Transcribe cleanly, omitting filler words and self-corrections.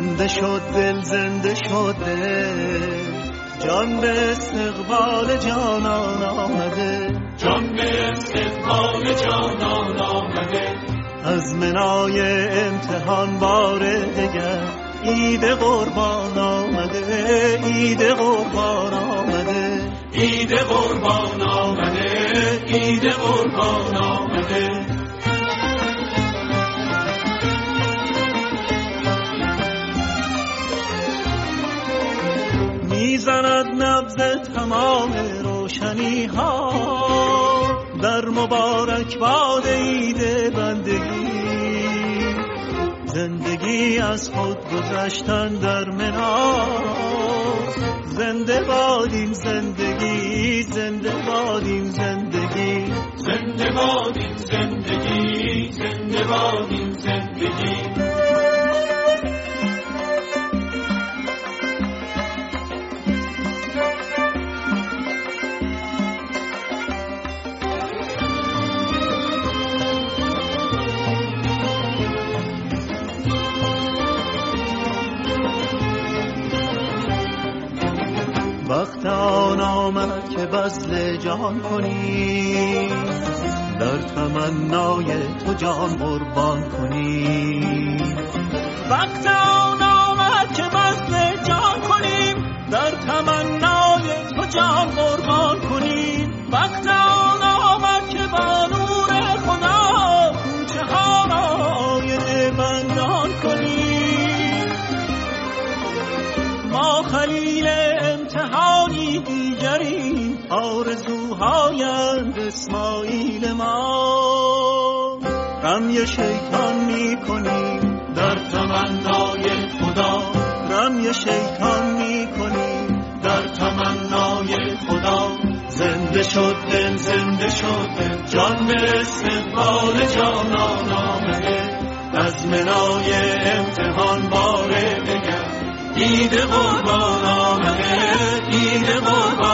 زنده شد دل، زنده شد دل، جان به استقبال جانان آمده، جان به استقبال جانان آمده. از منای امتحان بار دگر عید قربان آمده، عید قربان آمده، عید قربان آمده، عید قربان آمده. میزند نبض تمام روشنی ها در مبارک باد عید بندگی، زندگی از خود گذشتن در مناست، زنده بادیم زندگی، زنده بادیم زندگی، زنده بادیم زندگی، زنده بادیم زندگی. وقت آن آمد که بذل جان کنی، در تمنای تو جان قربان کنی. وقت آن آمد که بذل جان کنیم، در تمنای تو جان قربان کنیم. وقت آن آمد که با نور خدا کوچه ها را آینه بندان کنیم. ما خلیل امتحانی دیگری، آرزوهایند اسماعیل ما. رمی شیطان می کنیم در تمنای خدا، رمی شیطان می کنیم در تمنای خدا. زنده شد دل، زنده شد دل، جان به استقبال جانان آمده، از منای امتحان بار دگر عید قربان آمده، عید قربان